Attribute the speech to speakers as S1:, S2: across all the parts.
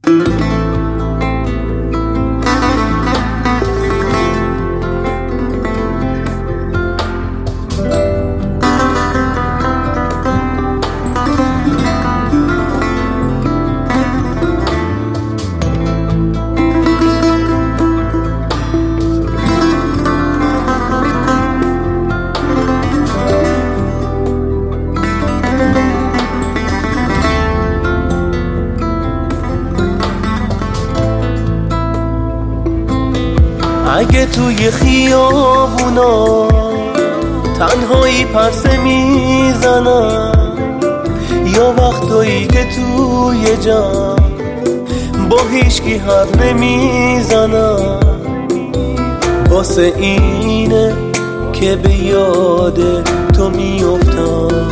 S1: اگه توی خیابونا تنهایی پرسه میزنم، یا وقتایی که توی جمع با هیچکی حرف نمیزنم، واسه اینه که به یاد تو میافتم.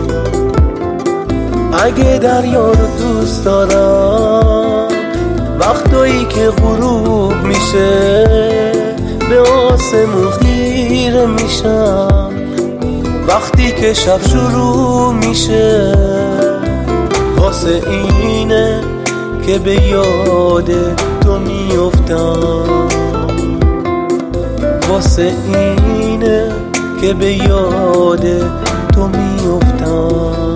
S1: اگه دریا رو دوست دارم، وقتایی که غروب میشه به آسمون خیره میشم، وقتی که شب شروع میشه واسه اینه که به یاد تو میافتم، واسه اینه که به یاد تو میافتم.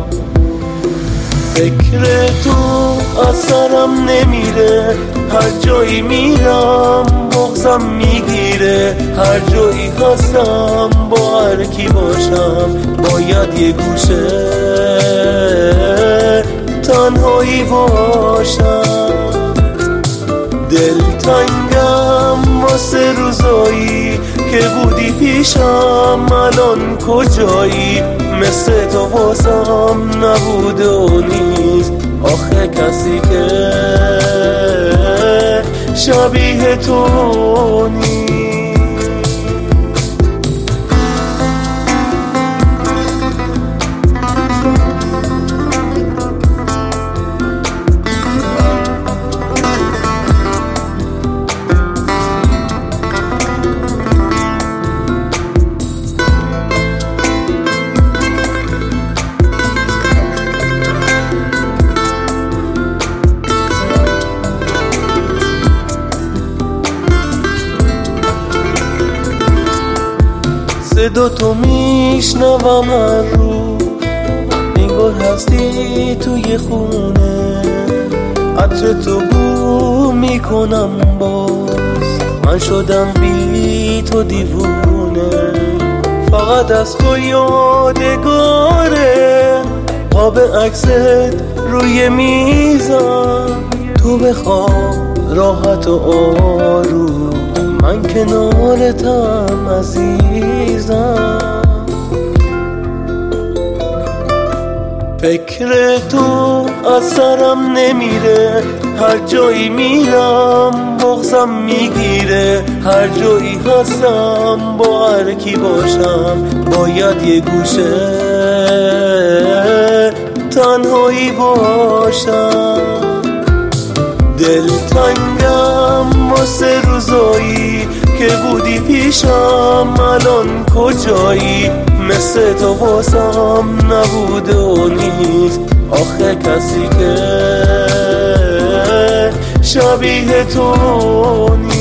S1: فکر تو از سرم نمیره، هر جایی میرم بغضم میگیره، هر جایی هستم با هر کی باشم باید یه گوشه تنهایی باشم. دلتنگم واسه روزایی که بودی پیشم، الان کجایی؟ مثل تو واسم نبود و نیست آخه کسی که شبیه تو نیست. صدا تو میشنوم هر روز، انگار هستی توی خونه، عطر تو بو میکنم باز، من شدم بی تو دیوونه. فقط از تو یادگاره قاب عکست روی میزم، تو بخواب راحت و آروم، من کنارتم عزیزم. فکر تو از سرم نمیره، هر جایی میرم بغضم میگیره، هر جایی هستم با هر کی باشم باید یه گوشه تنهایی باشم. دلتنگم واسه روزایی که بودی پیشم، الان کجایی؟ مثل تو واسم نبود و نیست آخه کسی که شبیه تو نیست.